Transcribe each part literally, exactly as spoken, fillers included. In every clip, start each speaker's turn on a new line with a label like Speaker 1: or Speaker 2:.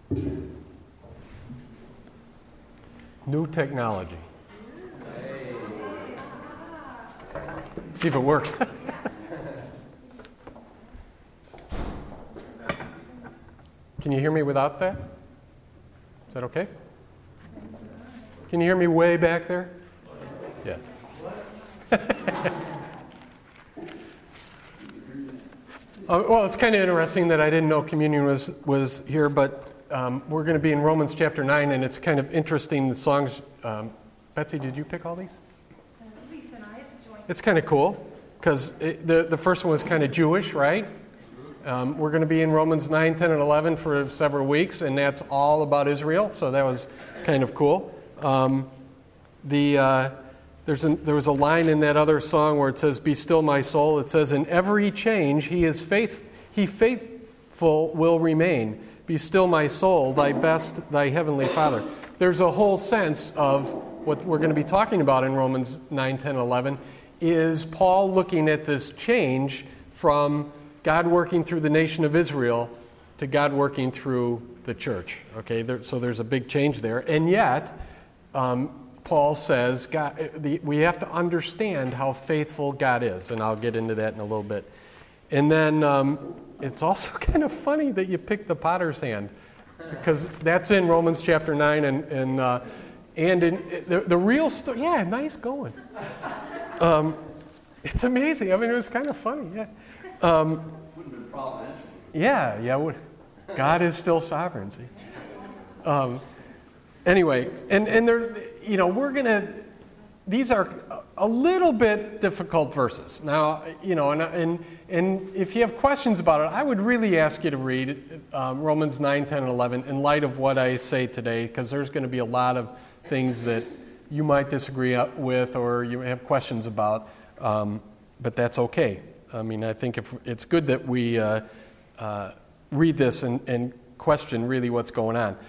Speaker 1: New technology. See if it works. Can you hear me without that? Is that okay? Can you hear me way back there? Yeah. uh, well, it's kind of interesting that I didn't know communion was, was here, but um, we're going to be in Romans chapter nine, and it's kind of interesting, the songs. Um, Betsy, did you pick all these?
Speaker 2: Uh, Lisa and I, it's a joint.
Speaker 1: It's kind of cool, because the, the first one was kind of Jewish, right? Um, we're going to be in Romans nine, ten, and eleven for several weeks, and that's all about Israel, so that was kind of cool. Um, the uh, there's an, there was a line in that other song where it says, "Be still, my soul." It says, "In every change he is faith, he faithful will remain. Be still, my soul, thy best, thy heavenly Father." There's a whole sense of what we're going to be talking about in Romans nine, ten, eleven, is Paul looking at this change from God working through the nation of Israel to God working through the church. Okay, there, so there's a big change there. And yet, um, Paul says God, the, we have to understand how faithful God is, and I'll get into that in a little bit. And then um, it's also kind of funny that you picked the potter's hand, because that's in Romans chapter nine, and and uh, and in the, the real story. Yeah, nice going. Um, it's amazing. I mean, it was kind of funny. Yeah. Um,
Speaker 3: Wouldn't have been providential.
Speaker 1: Yeah, yeah. God is still sovereign. See. Um, anyway, and and there, you know, we're gonna. These are a little bit difficult verses. Now, you know, and and and if you have questions about it, I would really ask you to read um, Romans nine, ten, and eleven in light of what I say today, because there's going to be a lot of things that you might disagree with or you have questions about, um, but that's okay. I mean, I think if it's good that we uh, uh, read this and, and question really what's going on.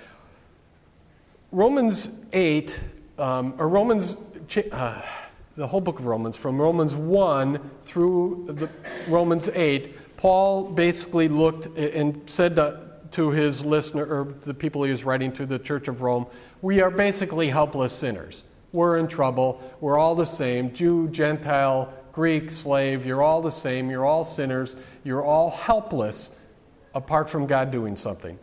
Speaker 1: Romans eight, um, or Romans, uh, the whole book of Romans, from Romans one through the Romans eight, Paul basically looked and said to, to his listener, or the people he was writing to, the Church of Rome, we are basically helpless sinners. We're in trouble. We're all the same. Jew, Gentile, Greek, slave, you're all the same. You're all sinners. You're all helpless apart from God doing something.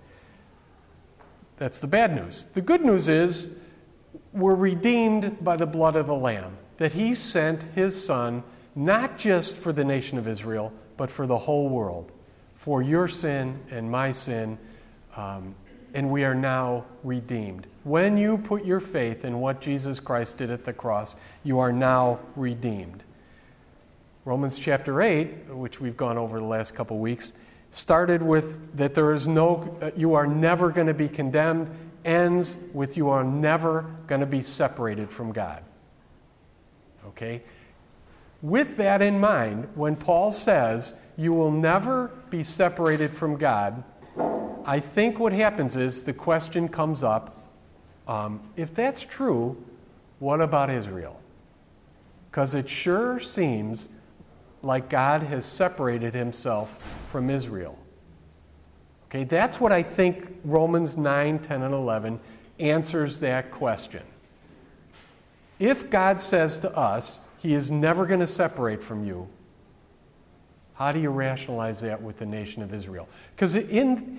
Speaker 1: That's the bad news. The good news is we're redeemed by the blood of the Lamb, that he sent his Son not just for the nation of Israel, but for the whole world, for your sin and my sin, um, and we are now redeemed. When you put your faith in what Jesus Christ did at the cross, you are now redeemed. Romans chapter eight, which we've gone over the last couple weeks, started with that there is no, uh, you are never going to be condemned, ends with you are never going to be separated from God. Okay? With that in mind, when Paul says you will never be separated from God, I think what happens is the question comes up, um, if that's true, what about Israel? Because it sure seems like God has separated himself from Israel. Okay, that's what I think Romans nine, ten, and eleven answers that question. If God says to us, he is never going to separate from you, how do you rationalize that with the nation of Israel? Because in,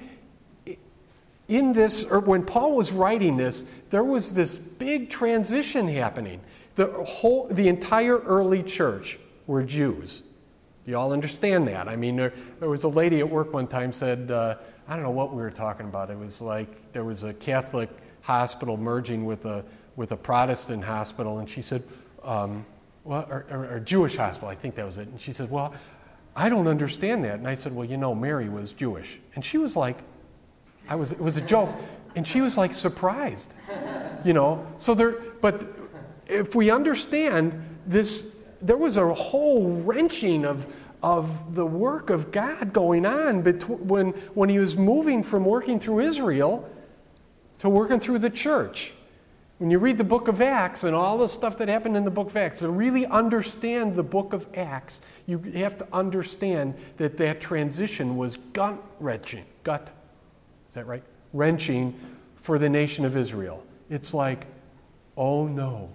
Speaker 1: in this, or when Paul was writing this, there was this big transition happening. The whole, the entire early church were Jews. You all understand that? I mean, there, there was a lady at work one time said, uh, I don't know what we were talking about. It was like there was a Catholic hospital merging with a with a Protestant hospital, and she said, um, well, or, or, or Jewish hospital, I think that was it. And she said, well, I don't understand that. And I said, well, you know, Mary was Jewish. And she was like, I was, it was a joke. And she was like surprised, you know. So there, but if we understand this, there was a whole wrenching of of the work of God going on between, when when he was moving from working through Israel to working through the church. When you read the book of Acts and all the stuff that happened in the book of Acts, to really understand the book of Acts, you have to understand that that transition was gut-wrenching. Gut, is that right? wrenching for the nation of Israel. It's like, oh no,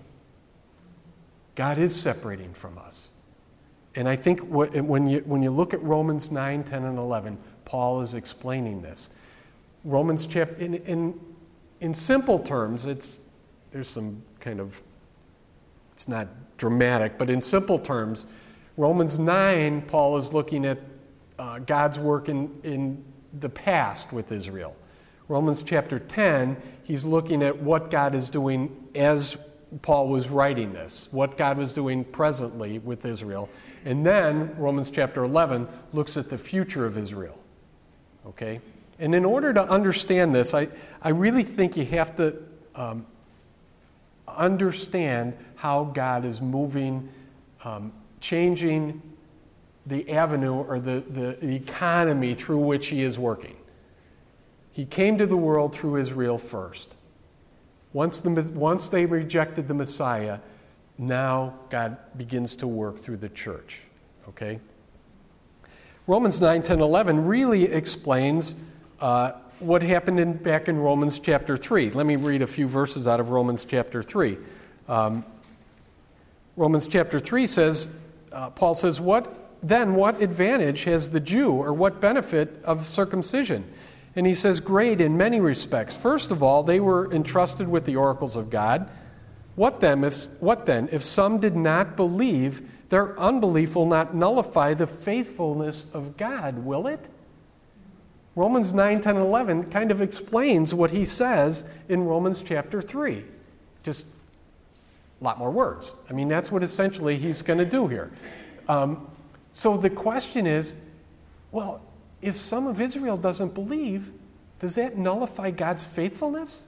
Speaker 1: God is separating from us. And I think what, when you when you look at Romans nine, ten, and eleven, Paul is explaining this. Romans chapter in in in simple terms, it's there's some kind of it's not dramatic, but in simple terms, Romans nine, Paul is looking at uh, God's work in in the past with Israel. Romans chapter ten, he's looking at what God is doing as Paul was writing this, what God was doing presently with Israel. And then Romans chapter eleven looks at the future of Israel. Okay? And in order to understand this, I, I really think you have to um, understand how God is moving, um, changing the avenue or the, the economy through which he is working. He came to the world through Israel first. Once, the, once they rejected the Messiah, now God begins to work through the church. Okay? Romans nine, ten, eleven really explains uh, what happened in, back in Romans chapter three. Let me read a few verses out of Romans chapter three. Um, Romans chapter three says, uh, Paul says, "What then, what advantage has the Jew, or what benefit of circumcision?" And he says, "Great in many respects. First of all, they were entrusted with the oracles of God. What then, if, what then, if some did not believe, their unbelief will not nullify the faithfulness of God, will it?" Romans nine, ten, and eleven kind of explains what he says in Romans chapter three. Just a lot more words. I mean, that's what essentially he's going to do here. Um, so the question is, well, if some of Israel doesn't believe, does that nullify God's faithfulness?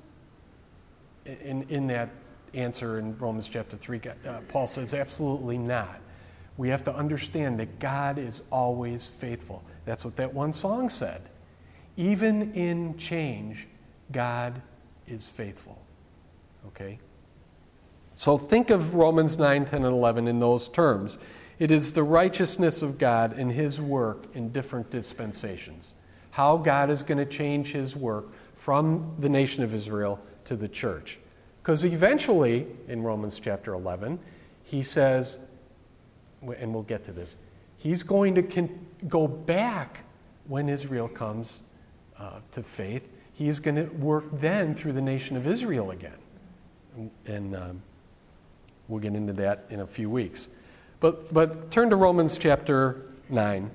Speaker 1: In, in that answer in Romans chapter three, uh, Paul says absolutely not. We have to understand that God is always faithful. That's what that one song said. Even in change, God is faithful. Okay? So think of Romans nine, ten, and eleven in those terms. It is the righteousness of God and his work in different dispensations. How God is going to change his work from the nation of Israel to the church. Because eventually, in Romans chapter eleven, he says, and we'll get to this, he's going to con- go back when Israel comes uh, to faith. He's going to work then through the nation of Israel again. And, and um, we'll get into that in a few weeks. But but turn to Romans chapter nine.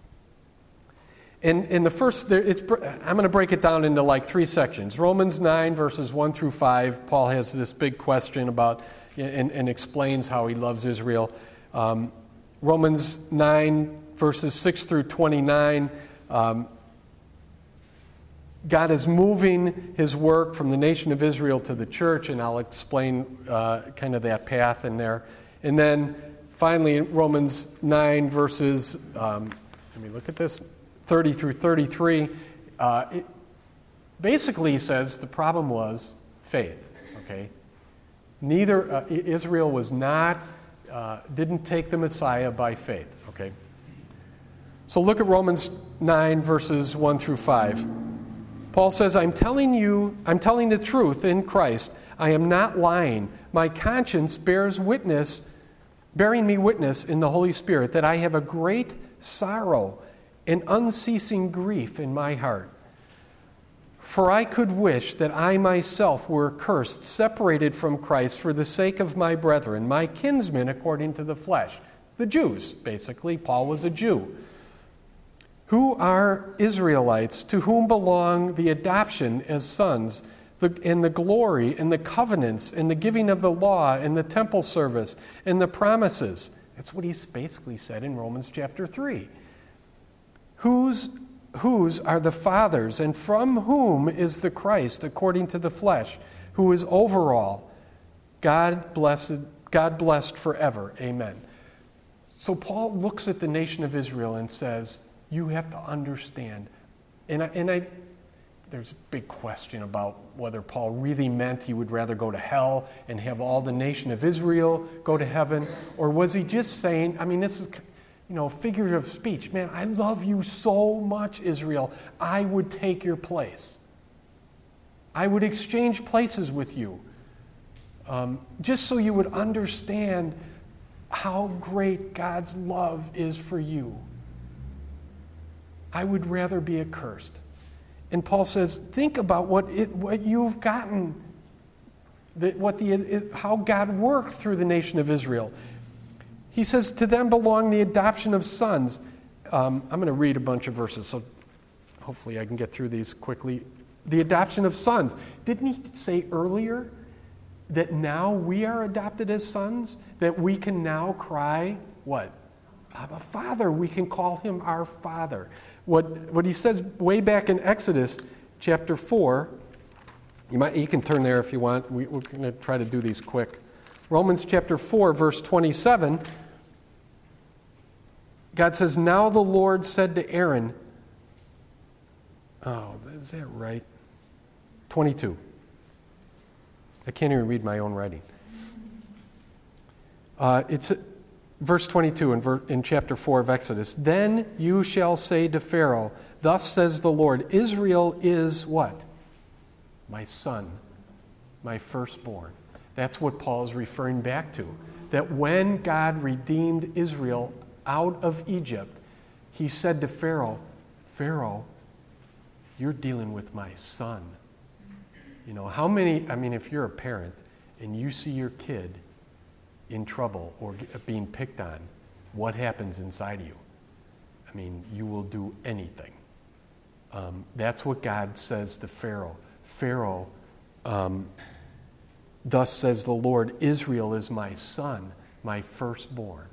Speaker 1: And in the first, there, it's, I'm going to break it down into like three sections. Romans nine, verses one through five, Paul has this big question about, and, and explains how he loves Israel. Um, Romans nine, verses six through twenty-nine, um, God is moving his work from the nation of Israel to the church, and I'll explain uh, kind of that path in there. And then finally, Romans nine, verses, um, let me look at this, thirty through thirty-three, uh, it, basically he says the problem was faith, okay? Neither, uh, Israel was not, uh, didn't take the Messiah by faith, okay? So look at Romans nine, verses one through five. Paul says, I'm telling you, I'm telling the truth in Christ. I am not lying. My conscience bears witness, bearing me witness in the Holy Spirit, that I have a great sorrow and unceasing grief in my heart. For I could wish that I myself were cursed, separated from Christ for the sake of my brethren, my kinsmen according to the flesh. The Jews, basically. Paul was a Jew. Who are Israelites, to whom belong the adoption as sons, the, and the glory, and the covenants, and the giving of the law, and the temple service, and the promises. That's what he's basically said in Romans chapter three. Whose, whose are the fathers, and from whom is the Christ, according to the flesh, who is over all, God blessed, God blessed forever. Amen. So Paul looks at the nation of Israel and says, you have to understand. And I, and I, there's a big question about whether Paul really meant he would rather go to hell and have all the nation of Israel go to heaven, or was he just saying, I mean, this is, you know, figurative speech. Man, I love you so much, Israel. I would take your place. I would exchange places with you, um, just so you would understand how great God's love is for you. I would rather be accursed. And Paul says, think about what it, what you've gotten, that what the it, how God worked through the nation of Israel. He says, to them belong the adoption of sons. Um, I'm going to read a bunch of verses, so hopefully I can get through these quickly. The adoption of sons. Didn't he say earlier that now we are adopted as sons? That we can now cry, what? Abba, Father. We can call him our Father. What, what he says way back in Exodus chapter four, you, might, you can turn there if you want. We, we're going to try to do these quick. Romans chapter four, verse twenty-seven, God says, now the Lord said to Aaron, oh, is that right? twenty-two. I can't even read my own writing. Uh, it's verse twenty-two in, ver- in chapter four of Exodus. Then you shall say to Pharaoh, thus says the Lord, Israel is what? My son, my firstborn. That's what Paul is referring back to. That when God redeemed Israel out of Egypt, he said to Pharaoh, Pharaoh, you're dealing with my son. You know, how many, I mean, if you're a parent and you see your kid in trouble or being picked on, what happens inside of you? I mean, you will do anything. Um, that's what God says to Pharaoh. Pharaoh, um, thus says the Lord, Israel is my son, my firstborn.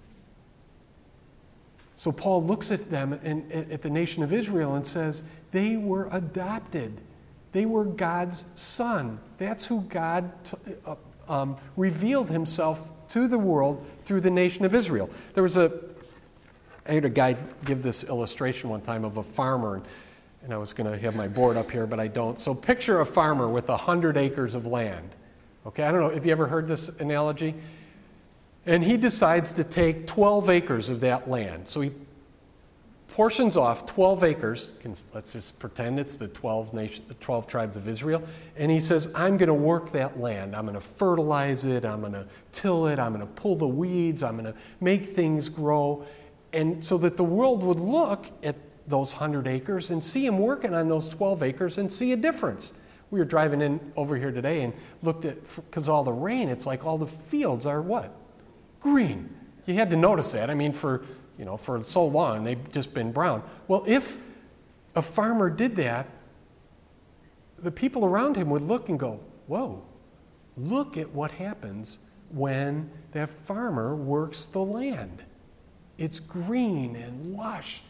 Speaker 1: So Paul looks at them and at the nation of Israel and says, they were adopted. They were God's son. That's who God t- uh, um, revealed himself to the world through the nation of Israel. There was a, I had a guy give this illustration one time of a farmer, and, and I was going to have my board up here, but I don't. So picture a farmer with one hundred acres of land. Okay, I don't know, have you ever heard this analogy? And he decides to take twelve acres of that land. So he portions off twelve acres. Let's just pretend it's the twelve, nation, the twelve tribes of Israel. And he says, I'm going to work that land. I'm going to fertilize it. I'm going to till it. I'm going to pull the weeds. I'm going to make things grow. And so that the world would look at those one hundred acres and see him working on those twelve acres and see a difference. We were driving in over here today and looked at, because all the rain, it's like all the fields are what? Green. You had to notice that. I mean, for, you know, for so long, they've just been brown. Well, if a farmer did that, the people around him would look and go, whoa, look at what happens when that farmer works the land. It's green and lush.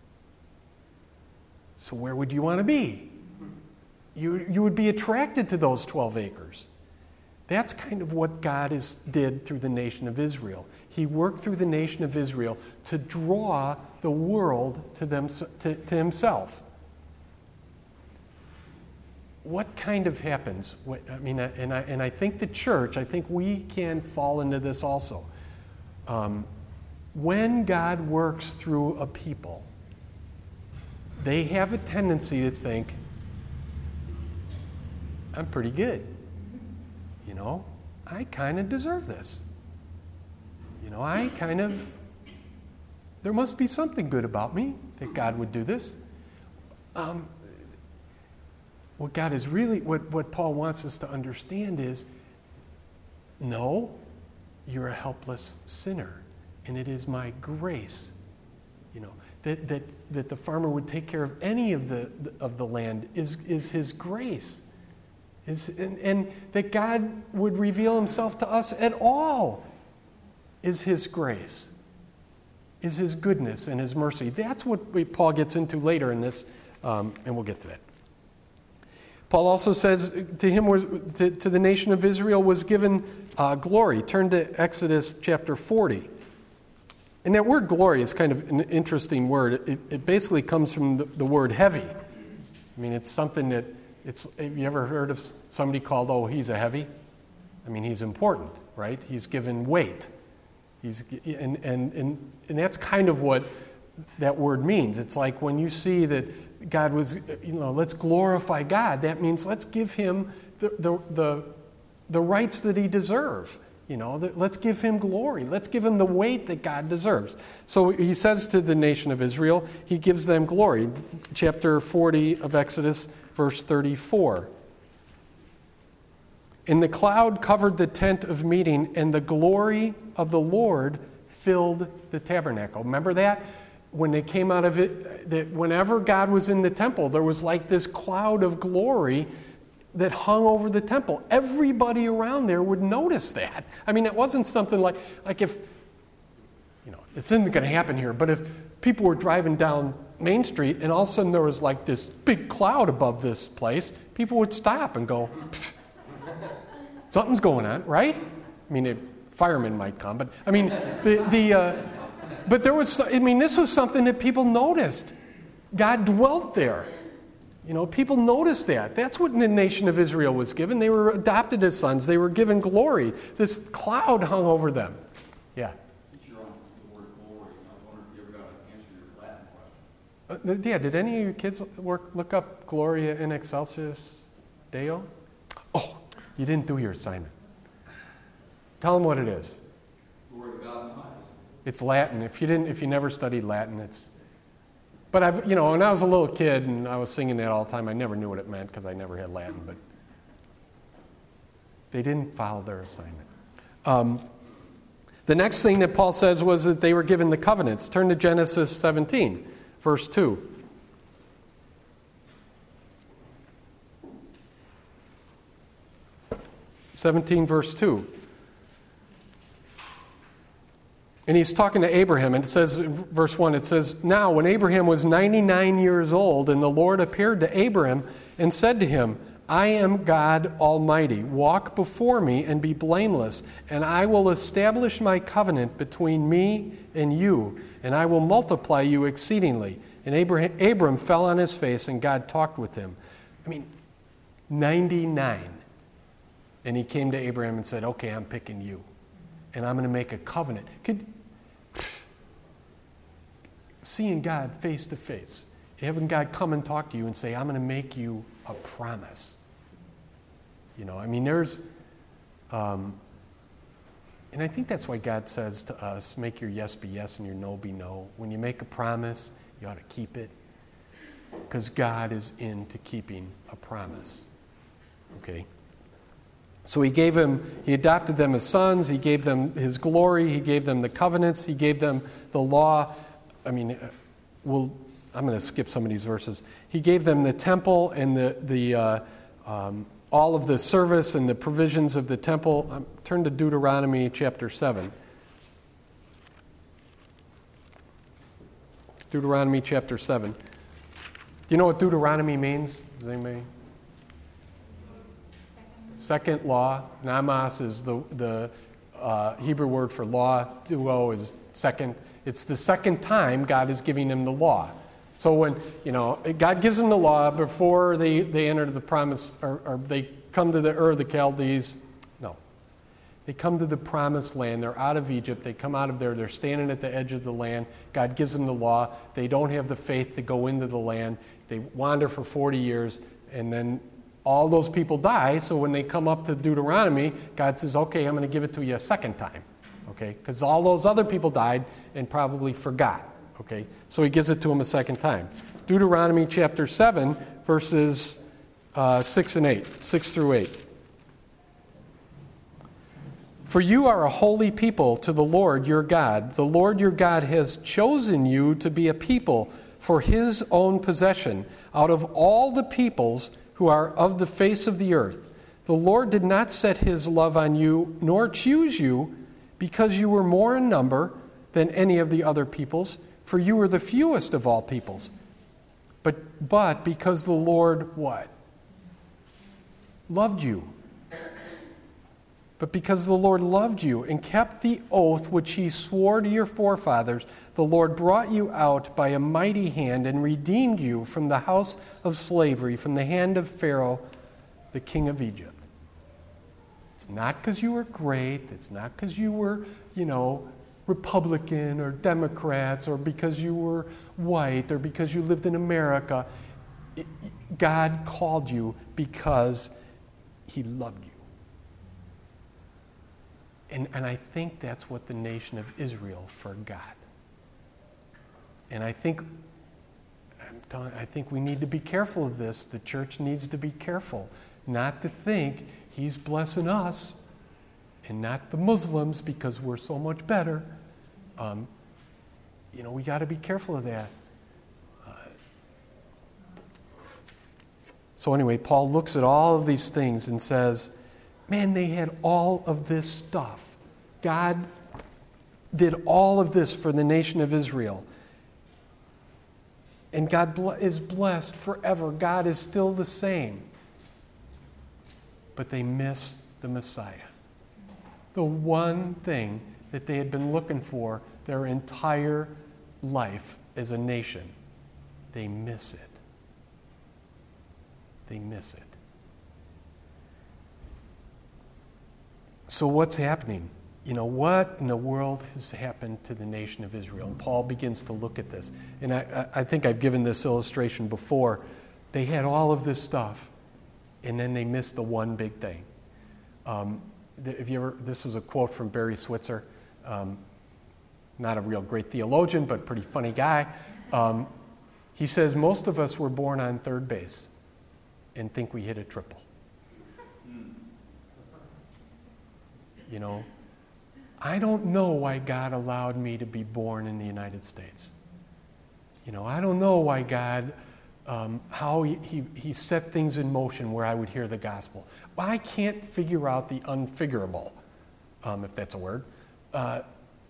Speaker 1: So where would you want to be? You, you would be attracted to those twelve acres. That's kind of what God is, did through the nation of Israel. He worked through the nation of Israel to draw the world to, them, to, to himself. What kind of happens? What, I mean, and I, and I think the church, I think we can fall into this also. Um, when God works through a people, they have a tendency to think, I'm pretty good. You know, I kind of deserve this. You know, I kind of, there must be something good about me that God would do this. Um, what God is really, what, what Paul wants us to understand is, no, you're a helpless sinner, and it is my grace, you know, that that that the farmer would take care of any of the of the land is is his grace. Is, and, and that God would reveal himself to us at all is his grace, is his goodness and his mercy. That's what we, Paul gets into later in this, um, and we'll get to that. Paul also says to him, was, to, to the nation of Israel was given uh, glory. Turn to Exodus chapter forty. And that word glory is kind of an interesting word. It, it basically comes from the, the word heavy. I mean, it's something that It's, have you ever heard of somebody called, oh, he's a heavy? I mean, he's important, right? He's given weight. He's, and, and, and, and that's kind of what that word means. It's like when you see that God was, you know, let's glorify God. That means let's give him the the the, the rights that he deserves. You know, that let's give him glory. Let's give him the weight that God deserves. So he says to the nation of Israel, he gives them glory. Chapter forty of Exodus, verse thirty-four. And the cloud covered the tent of meeting, and the glory of the Lord filled the tabernacle. Remember that? When they came out of it, that whenever God was in the temple, there was like this cloud of glory that hung over the temple. Everybody around there would notice that. I mean, it wasn't something like, like if, you know, this isn't going to happen here, but if people were driving down Main Street and all of a sudden there was like this big cloud above this place, people would stop and go, something's going on, right? I mean, a fireman might come, but I mean, the, the uh, but there was, I mean, this was something that people noticed. God dwelt there. You know, people noticed that. That's what the nation of Israel was given. They were adopted as sons. They were given glory. This cloud hung over them. Yeah.
Speaker 3: Since you're on the word glory, I wonder if you ever got an answer to your Latin question.
Speaker 1: Uh, yeah, did any of your kids work, look up Gloria in Excelsis Deo? Oh, you didn't do your assignment. Tell them what it is.
Speaker 3: Glory to God in the highest.
Speaker 1: It's Latin. If you didn't, if you never studied Latin, it's. But I've, you know, when I was a little kid and I was singing that all the time, I never knew what it meant because I never had Latin. But they didn't follow their assignment. Um, the next thing that Paul says was that they were given the covenants. Turn to Genesis seventeen, verse two. seventeen, verse two. And he's talking to Abraham, and it says, verse one, it says, Now when Abraham was ninety-nine years old, and the Lord appeared to Abraham and said to him, I am God Almighty. Walk before me and be blameless, and I will establish my covenant between me and you, and I will multiply you exceedingly. And Abraham, Abram fell on his face, and God talked with him. I mean, ninety-nine. And he came to Abraham and said, okay, I'm picking you. And I'm going to make a covenant. Could seeing God face to face, having God come and talk to you and say, I'm going to make you a promise. You know, I mean, there's, um, and I think that's why God says to us, make your yes be yes and your no be no. When you make a promise, you ought to keep it, because God is into keeping a promise. Okay? So he gave him, he adopted them as sons, he gave them his glory, he gave them the covenants, he gave them the law. I mean, we'll, I'm going to skip some of these verses. He gave them the temple and the, the uh, um, all of the service and the provisions of the temple. Um, turn to Deuteronomy chapter seven. Deuteronomy chapter seven. Do you know what Deuteronomy means? Does anybody? Second law. Namas is the, the uh, Hebrew word for law. Duo is second. It's the second time God is giving them the law. So when, you know, God gives them the law before they, they enter the promise, or, or they come to the Ur of the Chaldees. No. They come to the promised land. They're out of Egypt. They come out of there. They're standing at the edge of the land. God gives them the law. They don't have the faith to go into the land. They wander for forty years, and then all those people die, so when they come up to Deuteronomy, God says, okay, I'm going to give it to you a second time, okay? Because all those other people died and probably forgot, okay? So he gives it to them a second time. Deuteronomy chapter seven, verses uh, six and eight, six through eight. For you are a holy people to the Lord your God. The Lord your God has chosen you to be a people for his own possession out of all the peoples who are of the face of the earth. The Lord did not set his love on you, nor choose you, because you were more in number than any of the other peoples, for you were the fewest of all peoples. But, but because the Lord, what? Loved you. But because the Lord loved you and kept the oath which he swore to your forefathers, the Lord brought you out by a mighty hand and redeemed you from the house of slavery, from the hand of Pharaoh, the king of Egypt. It's not because you were great. It's not because you were, you know, Republican or Democrats, or because you were white, or because you lived in America. It, God called you because he loved you. And, and I think that's what the nation of Israel forgot. And I think, I'm telling, I think we need to be careful of this. The church needs to be careful not to think he's blessing us and not the Muslims because we're so much better. Um, you know, we got to be careful of that. Uh, so anyway, Paul looks at all of these things and says, man, they had all of this stuff. God did all of this for the nation of Israel. And God is blessed forever. God is still the same. But they missed the Messiah. The one thing that they had been looking for their entire life as a nation. They miss it. They miss it. So what's happening? You know, what in the world has happened to the nation of Israel? And Paul begins to look at this. And I, I think I've given this illustration before. They had all of this stuff, and then they missed the one big thing. Um, if you ever, this was a quote from Barry Switzer, um, not a real great theologian, but pretty funny guy. Um, he says, most of us were born on third base and think we hit a triple. You know, I don't know why God allowed me to be born in the United States. You know, I don't know why God, um, how he, he, he set things in motion where I would hear the gospel. Well, I can't figure out the unfigurable, um, if that's a word. Uh,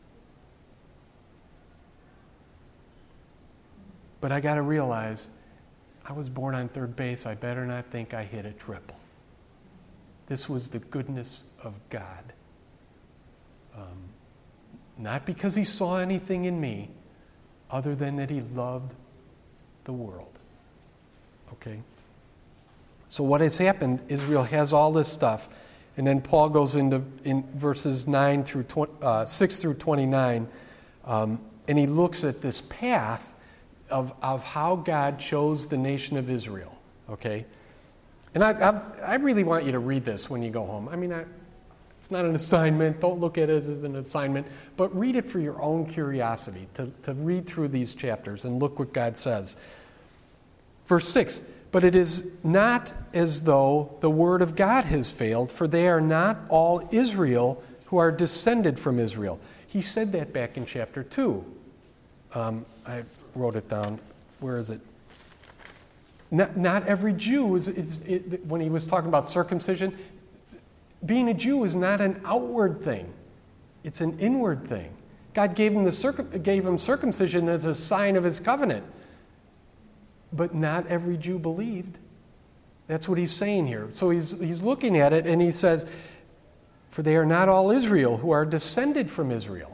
Speaker 1: but I got to realize, I was born on third base. I better not think I hit a triple. This was the goodness of God. Um, not because he saw anything in me other than that he loved the world. Okay? So what has happened, Israel has all this stuff, and then Paul goes into in verses nine through twenty, uh, six through twenty-nine, um, and he looks at this path of, of how God chose the nation of Israel. Okay? And I, I, I really want you to read this when you go home. I mean, I, it's not an assignment. Don't look at it as an assignment. But read it for your own curiosity, to, to read through these chapters and look what God says. Verse six, but it is not as though the word of God has failed, for they are not all Israel who are descended from Israel. He said that back in chapter two. Um, I wrote it down. Where is it? Not, not every Jew is, is it, when he was talking about circumcision, being a Jew is not an outward thing. It's an inward thing. God gave him, the circum, gave him circumcision as a sign of his covenant. But not every Jew believed. That's what he's saying here. So he's, he's looking at it and he says, for they are not all Israel who are descended from Israel.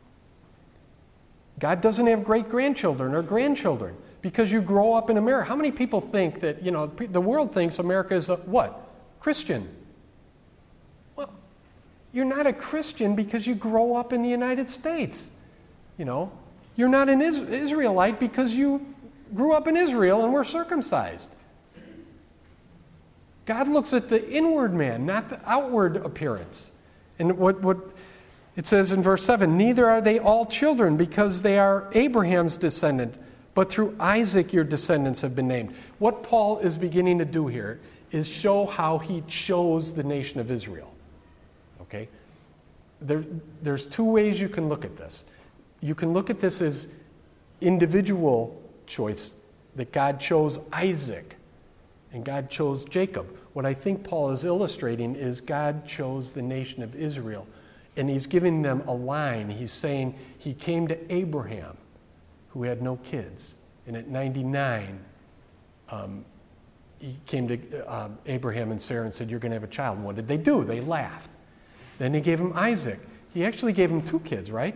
Speaker 1: God doesn't have great-grandchildren or grandchildren because you grow up in America. How many people think that, you know, the world thinks America is a, what? Christian. Well, you're not a Christian because you grow up in the United States. You know, you're not an Is- Israelite because you grew up in Israel and were circumcised. God looks at the inward man, not the outward appearance. And what, what it says in verse seven, neither are they all children because they are Abraham's descendant, but through Isaac your descendants have been named. What Paul is beginning to do here is show how he chose the nation of Israel. Okay? There, there's two ways you can look at this. You can look at this as individual choice, that God chose Isaac and God chose Jacob. What I think Paul is illustrating is God chose the nation of Israel, and he's giving them a line. He's saying he came to Abraham, who had no kids, and at ninety-nine, um, he came to uh, Abraham and Sarah and said, you're going to have a child. And what did they do? They laughed. Then he gave him Isaac. He actually gave him two kids, right?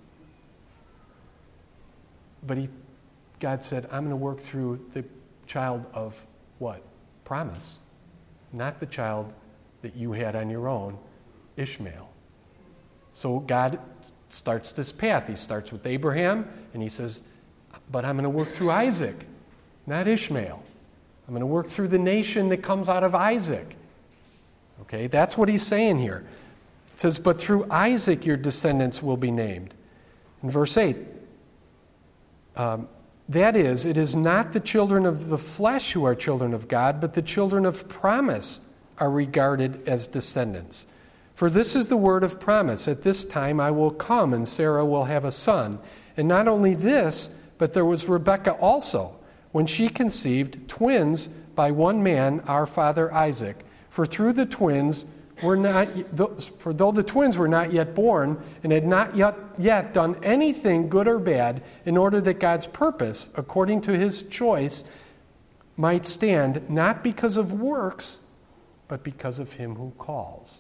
Speaker 1: But he God said, I'm going to work through the child of what? Promise. Not the child that you had on your own, Ishmael. So God starts this path. He starts with Abraham, and he says, but I'm going to work through Isaac, not Ishmael. I'm going to work through the nation that comes out of Isaac. Okay, that's what he's saying here. It says, but through Isaac your descendants will be named. In verse eight, um, that is, it is not the children of the flesh who are children of God, but the children of promise are regarded as descendants. For this is the word of promise. At this time I will come, and Sarah will have a son. And not only this, but there was Rebekah also, when she conceived twins by one man, our father Isaac. For through the twins were not, for though the twins were not yet born, and had not yet, yet done anything good or bad, in order that God's purpose, according to his choice, might stand, not because of works, but because of him who calls.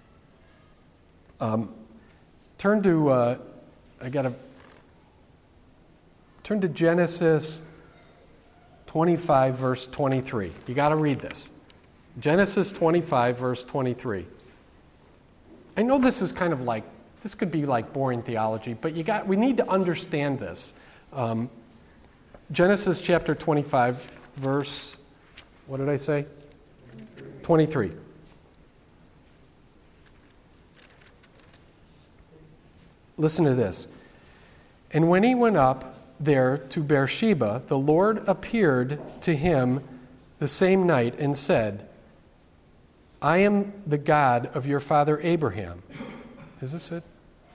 Speaker 1: Um, turn to, uh, I got to, turn to Genesis twenty-five, verse twenty-three. You got to read this. Genesis twenty-five, verse twenty-three. I know this is kind of like, this could be like boring theology, but you got, we need to understand this. Um, Genesis chapter twenty-five, verse, what did I say? twenty-three. Listen to this. And when he went up there to Beersheba, the Lord appeared to him the same night and said, I am the God of your father Abraham. Is this it?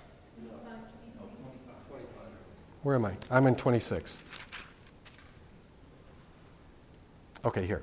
Speaker 1: Where am I? I'm in twenty-six. Okay, here.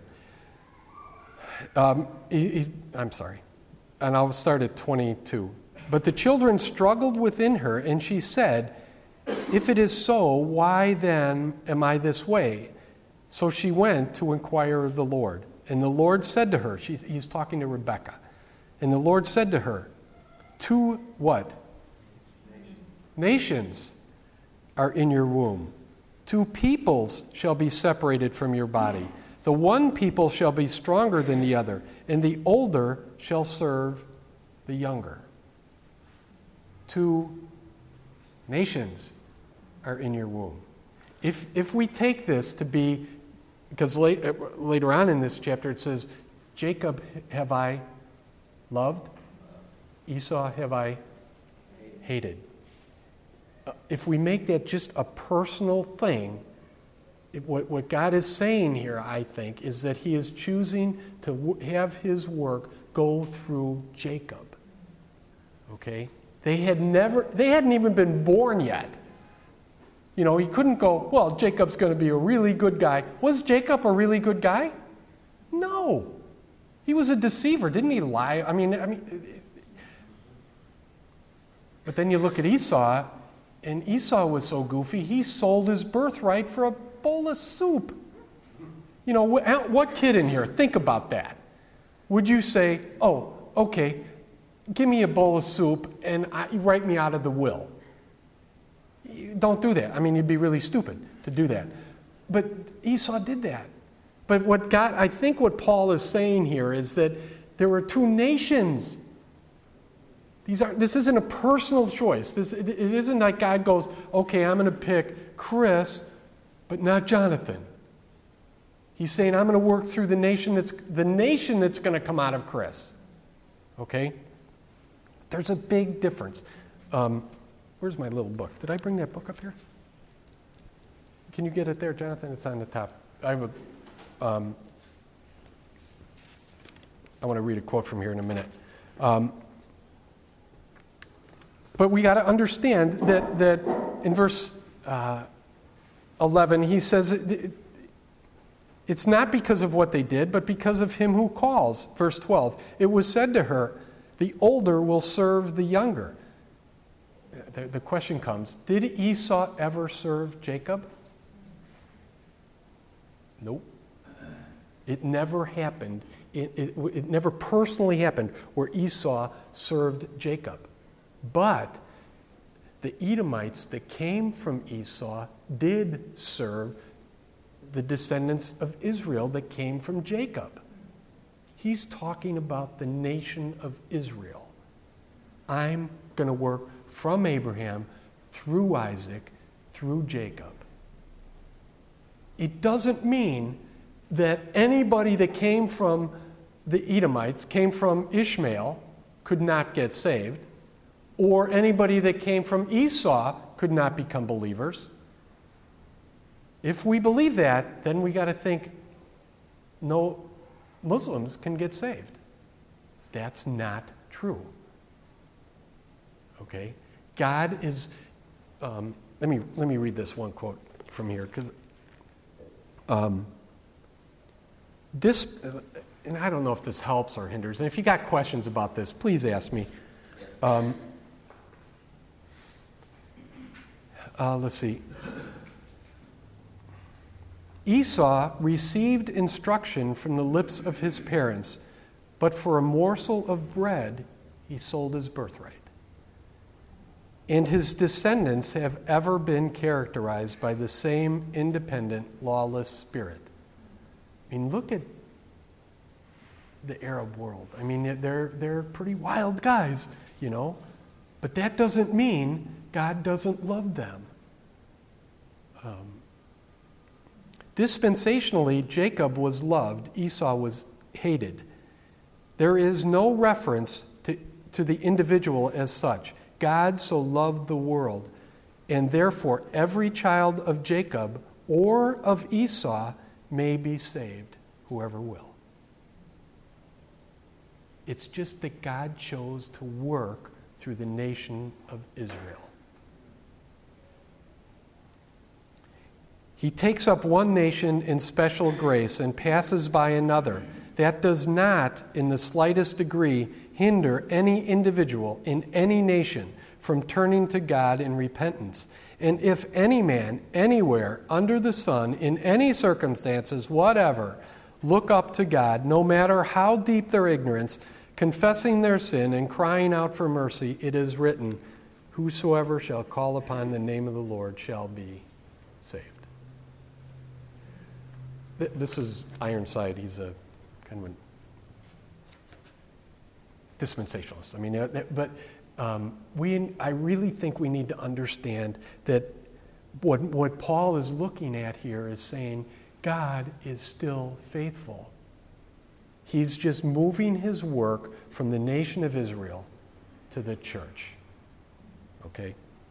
Speaker 1: Um, he, he, I'm sorry. And I'll start at twenty-two. But the children struggled within her, and she said, if it is so, why then am I this way? So she went to inquire of the Lord. And the Lord said to her, she's, he's talking to Rebekah, and the Lord said to her, two what? Nations. Nations are in your womb. Two peoples shall be separated from your body. The one people shall be stronger than the other, and the older shall serve the younger. Two nations are in your womb. If if we take this to be, because late, later on in this chapter it says, Jacob have I loved, Esau have I hated. If we make that just a personal thing, it, what, what God is saying here, I think, is that he is choosing to w- have his work go through Jacob. Okay? They had never, they hadn't even been born yet. You know, he couldn't go, well, Jacob's going to be a really good guy. Was Jacob a really good guy? No. He was a deceiver. Didn't he lie? I mean, I mean, but then you look at Esau, and Esau was so goofy, he sold his birthright for a bowl of soup. You know, what, what kid in here, think about that. Would you say, oh, okay, give me a bowl of soup and I, write me out of the will? Don't do that. I mean, you'd be really stupid to do that. But Esau did that. But what God, I think what Paul is saying here is that there were two nations. These are, this isn't a personal choice. This, it, it isn't like God goes, okay, I'm going to pick Chris, but not Jonathan. He's saying, I'm going to work through the nation that's the nation that's going to come out of Chris. Okay? There's a big difference. Um, where's my little book? Did I bring that book up here? Can you get it there, Jonathan? It's on the top. I have a, um, I want to read a quote from here in a minute. Um, but we got to understand that, that in verse uh, eleven, he says, it, it's not because of what they did, but because of him who calls. Verse twelve, it was said to her, the older will serve the younger. The, the question comes, did Esau ever serve Jacob? Nope. It never happened. It, it, it never personally happened where Esau served Jacob. But the Edomites that came from Esau did serve the descendants of Israel that came from Jacob. He's talking about the nation of Israel. I'm going to work from Abraham through Isaac, through Jacob. It doesn't mean that anybody that came from the Edomites, came from Ishmael, could not get saved, or anybody that came from Esau could not become believers. If we believe that, then we got to think no Muslims can get saved. That's not true. Okay? God is, um, let me let me read this one quote from here, because um, this, and I don't know if this helps or hinders, and if you got questions about this, please ask me. Um, uh, let's see. Esau received instruction from the lips of his parents, but for a morsel of bread he sold his birthright. And his descendants have ever been characterized by the same independent, lawless spirit. I mean, look at the Arab world. I mean, they're, they're pretty wild guys, you know, but that doesn't mean God doesn't love them. Um, Dispensationally, Jacob was loved, Esau was hated. There is no reference to, to the individual as such. God so loved the world, and therefore every child of Jacob or of Esau may be saved, whoever will. It's just that God chose to work through the nation of Israel. He takes up one nation in special grace and passes by another. That does not, in the slightest degree, hinder any individual in any nation from turning to God in repentance. And if any man, anywhere, under the sun, in any circumstances, whatever, look up to God, no matter how deep their ignorance, confessing their sin and crying out for mercy, it is written, whosoever shall call upon the name of the Lord shall be saved. This is Ironside. He's a kind of a dispensationalist. I mean, but um, we, I really think we need to understand that what, what Paul is looking at here is saying God is still faithful. He's just moving his work from the nation of Israel to the church. Okay?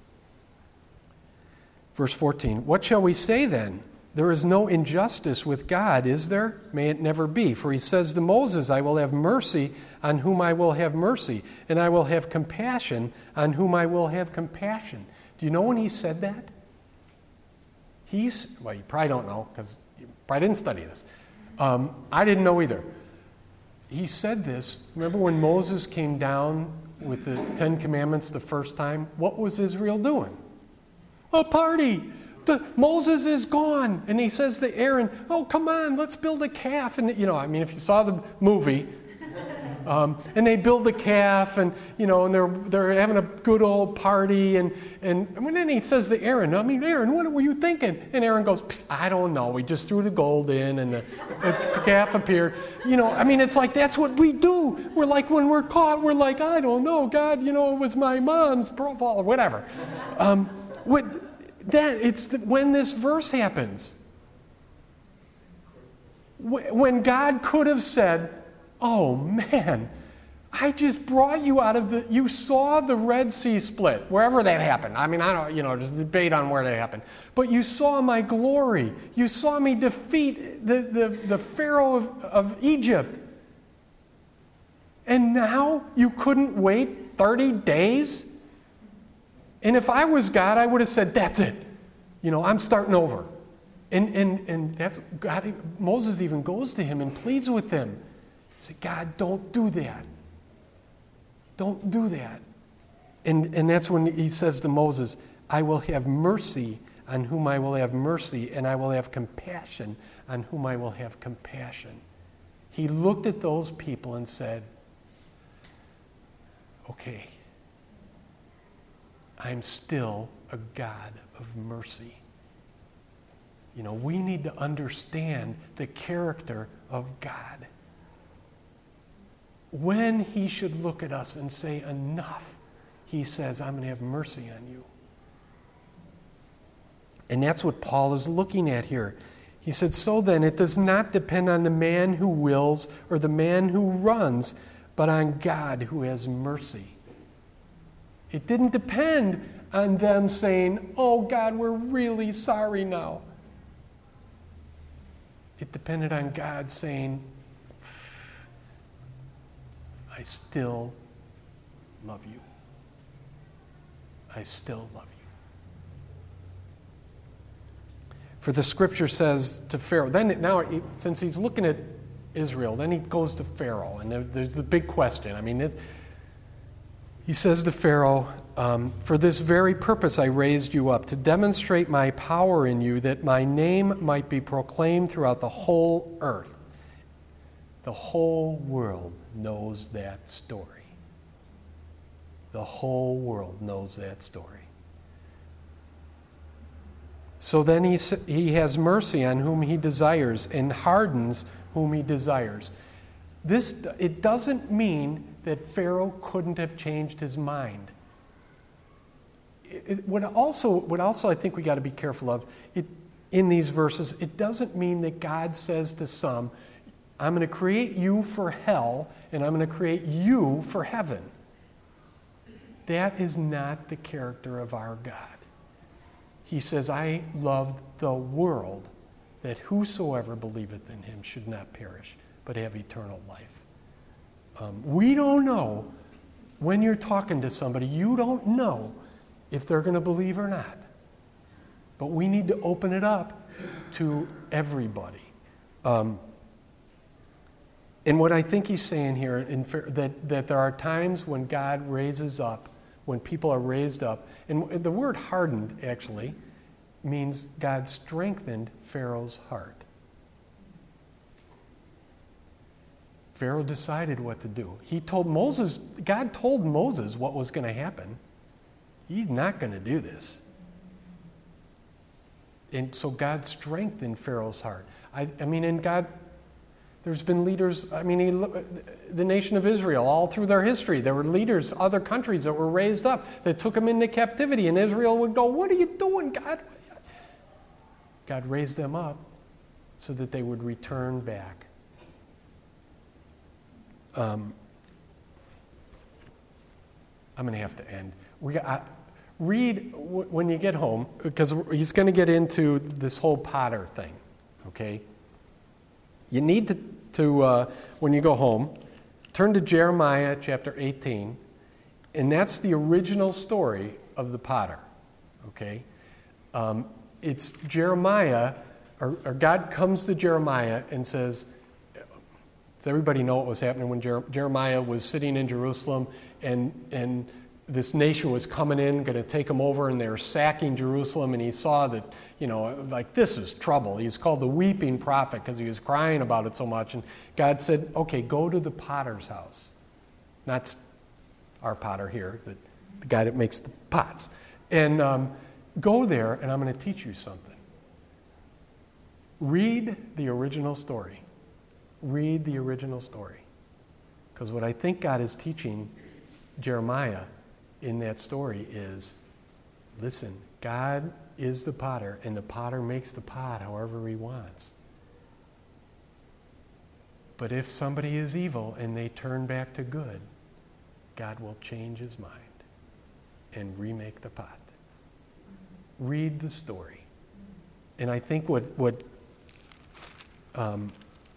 Speaker 1: Verse fourteen, what shall we say then? There is no injustice with God, is there? May it never be. For he says to Moses, I will have mercy on whom I will have mercy, and I will have compassion on whom I will have compassion. Do you know when he said that? He's, well, you probably don't know, because you probably didn't study this. Um, I didn't know either. He said this, remember when Moses came down with the Ten Commandments the first time? What was Israel doing? A party! The, Moses is gone. And he says to Aaron, oh, come on, let's build a calf. And, you know, I mean, if you saw the movie, um, and they build a calf, and, you know, and they're they're having a good old party. And, and, and then he says to Aaron, I mean, Aaron, what were you thinking? And Aaron goes, I don't know. We just threw the gold in, and the, the calf appeared. You know, I mean, it's like that's what we do. We're like, when we're caught, we're like, I don't know, God, you know, it was my mom's profile, or whatever. Um, what... That it's the, when this verse happens. When God could have said, oh man, I just brought you out of the, you saw the Red Sea split, wherever that happened. I mean, I don't, you know, just debate on where that happened. But you saw my glory. You saw me defeat the, the, the Pharaoh of, of Egypt. And now you couldn't wait thirty days? And if I was God, I would have said, that's it. You know, I'm starting over. And and and that's God. Moses even goes to him and pleads with him. He said, God, don't do that. Don't do that. And and that's when he says to Moses, I will have mercy on whom I will have mercy, and I will have compassion on whom I will have compassion. He looked at those people and said, okay, I'm still a God of mercy. You know, we need to understand the character of God. When he should look at us and say, enough, he says, I'm going to have mercy on you. And that's what Paul is looking at here. He said, so then it does not depend on the man who wills or the man who runs, but on God who has mercy. It didn't depend on them saying, oh God, we're really sorry now. It depended on God saying, I still love you. I still love you. For the scripture says to Pharaoh, then now since he's looking at Israel, then he goes to Pharaoh, and there, there's the big question. I mean, it's, he says to Pharaoh, um, for this very purpose I raised you up, to demonstrate my power in you, that my name might be proclaimed throughout the whole earth. The whole world knows that story. The whole world knows that story. So then he, he has mercy on whom he desires and hardens whom he desires. This, it doesn't mean that Pharaoh couldn't have changed his mind. It, it, what also, what also I think we got to be careful of, it, in these verses, it doesn't mean that God says to some, I'm going to create you for hell and I'm going to create you for heaven. That is not the character of our God. He says, I love the world, that whosoever believeth in him should not perish, but have eternal life. Um, we don't know, when you're talking to somebody, you don't know if they're going to believe or not. But we need to open it up to everybody. Um, and what I think he's saying here, in, that, that there are times when God raises up, when people are raised up. And the word hardened, actually, means God strengthened Pharaoh's heart. Pharaoh decided what to do. He told Moses, God told Moses what was going to happen. He's not going to do this. And so God strengthened Pharaoh's heart. I, I mean, and God, there's been leaders, I mean, he, the nation of Israel, all through their history, there were leaders, other countries that were raised up that took them into captivity, and Israel would go, what are you doing, God? God raised them up so that they would return back. Um, I'm going to have to end. We got, I, read w- when you get home, because he's going to get into this whole Potter thing, okay? You need to, to uh, when you go home, turn to Jeremiah chapter eighteen, and that's the original story of the potter, okay? Um, it's Jeremiah, or, or God comes to Jeremiah and says, does everybody know what was happening when Jer- Jeremiah was sitting in Jerusalem and and this nation was coming in, going to take him over, and they were sacking Jerusalem, and he saw that, you know, like, this is trouble. He's called the weeping prophet because he was crying about it so much. And God said, okay, go to the potter's house. Not our potter here, the, the guy that makes the pots. And um, go there, and I'm going to teach you something. Read the original story. Read the original story. Because what I think God is teaching Jeremiah in that story is, listen, God is the potter, and the potter makes the pot however he wants. But if somebody is evil and they turn back to good, God will change his mind and remake the pot. Read the story. And I think what what um,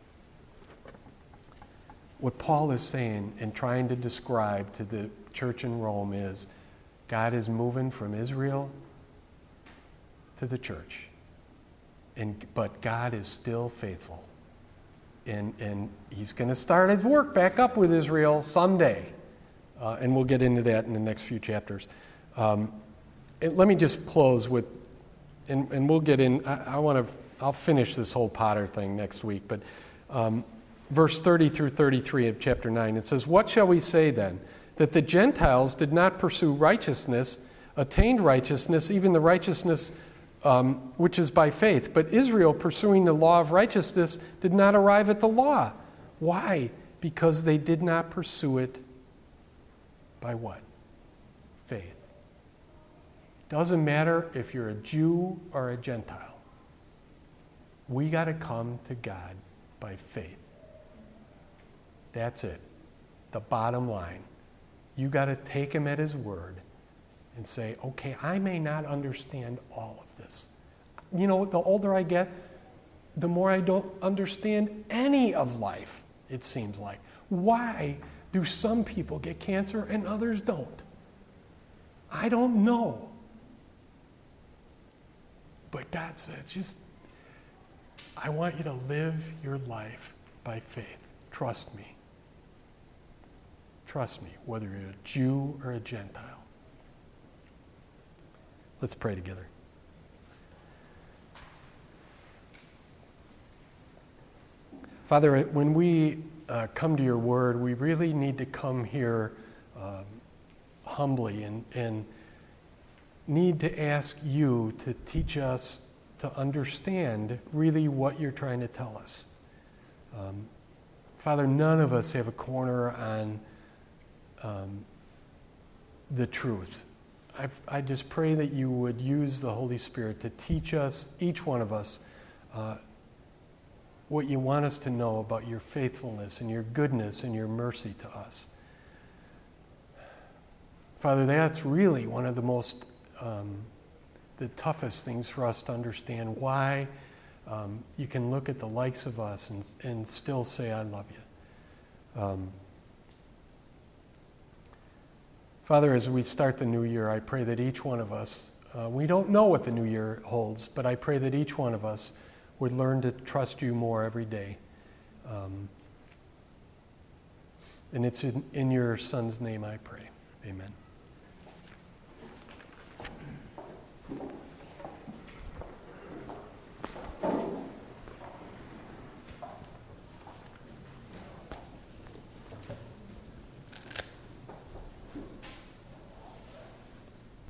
Speaker 1: what Paul is saying and trying to describe to the church in Rome is, God is moving from Israel to the church. And but God is still faithful. And, and he's going to start his work back up with Israel someday. Uh, and we'll get into that in the next few chapters. Um, and let me just close with, and, and we'll get in, I, I want to, I'll finish this whole Potter thing next week, but um, verse thirty through thirty-three of chapter nine, it says, what shall we say then? That the Gentiles did not pursue righteousness, attained righteousness, even the righteousness um, which is by faith. But Israel, pursuing the law of righteousness, did not arrive at the law. Why? Because they did not pursue it by what? Faith. Doesn't matter if you're a Jew or a Gentile. We got to come to God by faith. That's it. The bottom line. You got to take him at his word and say, okay, I may not understand all of this. You know, the older I get, the more I don't understand any of life, it seems like. Why do some people get cancer and others don't? I don't know. But God says, just, I want you to live your life by faith. Trust me. Trust me, whether you're a Jew or a Gentile. Let's pray together. Father, when we uh, come to your word, we really need to come here um, humbly and, and need to ask you to teach us to understand really what you're trying to tell us. Um, Father, none of us have a corner on um, the truth. I've, I just pray that you would use the Holy Spirit to teach us, each one of us, uh, what you want us to know about your faithfulness and your goodness and your mercy to us. Father, that's really one of the most, um, the toughest things for us to understand, why um, you can look at the likes of us and, and still say, I love you. Um, Father, as we start the new year, I pray that each one of us, uh, we don't know what the new year holds, but I pray that each one of us would learn to trust you more every day. Um, and it's in, in your Son's name I pray. Amen.